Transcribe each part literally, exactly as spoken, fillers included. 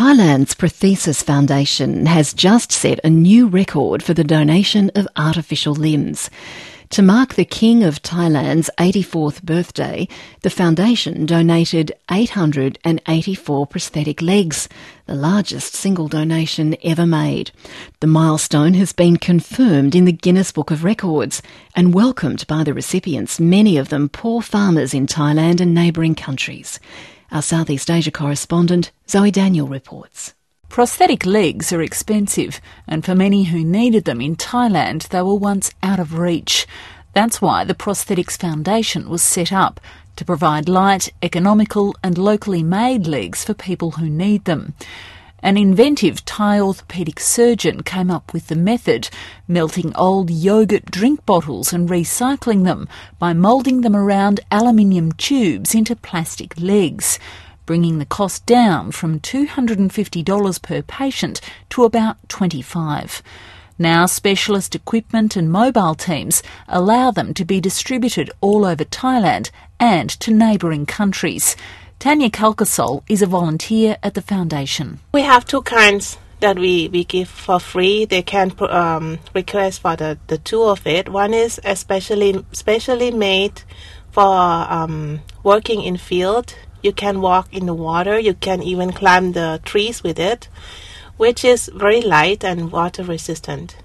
Thailand's Prothesis Foundation has just set a new record for the donation of artificial limbs. To mark the King of Thailand's eighty-fourth birthday, the foundation donated eight hundred eighty-four prosthetic legs, the largest single donation ever made. The milestone has been confirmed in the Guinness Book of Records and welcomed by the recipients, many of them poor farmers in Thailand and neighbouring countries. Our Southeast Asia correspondent, Zoe Daniel, reports. Prosthetic legs are expensive, and for many who needed them in Thailand, they were once out of reach. That's why the Prosthetics Foundation was set up, to provide light, economical and locally made legs for people who need them. An inventive Thai orthopaedic surgeon came up with the method, melting old yogurt drink bottles and recycling them by moulding them around aluminium tubes into plastic legs, bringing the cost down from two hundred fifty dollars per patient to about twenty-five dollars. Now specialist equipment and mobile teams allow them to be distributed all over Thailand and to neighbouring countries. Tanya Kalkasol is a volunteer at the foundation. We have two kinds that we, we give for free. They can um, request for the, the two of it. One is especially specially made for um, working in field. You can walk in the water. You can even climb the trees with it, which is very light and water resistant.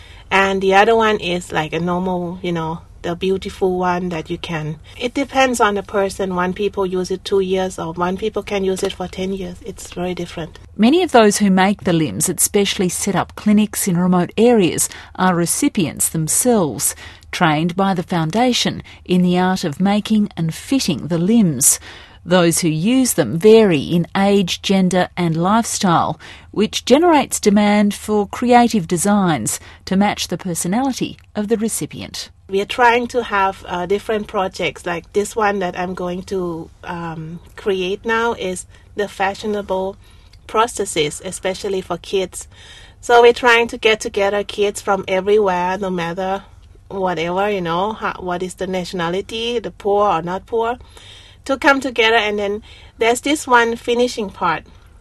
And the other one is like a normal, you know, the beautiful one that you can. It depends on the person. One people use it two years or one people can use it for ten years. It's very different. Many of those who make the limbs at specially set up clinics in remote areas are recipients themselves, trained by the foundation in the art of making and fitting the limbs. Those who use them vary in age, gender and lifestyle, which generates demand for creative designs to match the personality of the recipient. We are trying to have uh, different projects, like this one that I'm going to um, create now is the fashionable prosthesis, especially for kids. So we're trying to get together kids from everywhere, no matter whatever, you know, how, what is the nationality, the poor or not poor, to come together. And then there's this one finishing part.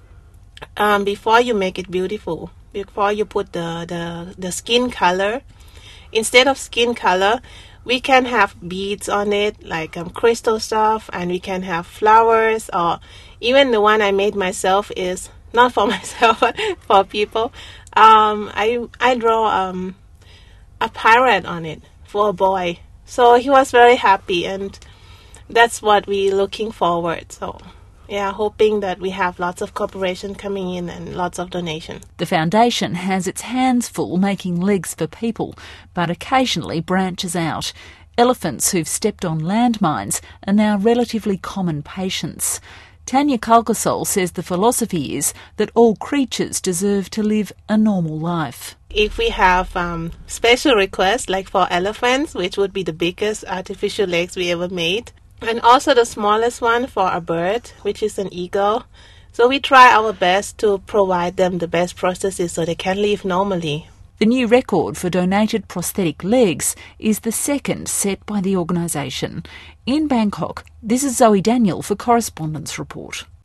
Um, before you make it beautiful, before you put the, the, the skin color, instead of skin color, we can have beads on it, like um, crystal stuff, and we can have flowers, or even the one I made myself is not for myself, but for people. Um, I I draw um, a pirate on it for a boy, so he was very happy, and that's what we're looking forward. So, yeah, hoping that we have lots of cooperation coming in and lots of donation. The foundation has its hands full making legs for people, but occasionally branches out. Elephants who've stepped on landmines are now relatively common patients. Tanya Kalkasol says the philosophy is that all creatures deserve to live a normal life. If we have um, special requests, like for elephants, which would be the biggest artificial legs we ever made, and also the smallest one for a bird, which is an eagle. So we try our best to provide them the best prosthesis so they can live normally. The new record for donated prosthetic legs is the second set by the organisation. In Bangkok, this is Zoe Daniel for Correspondence Report.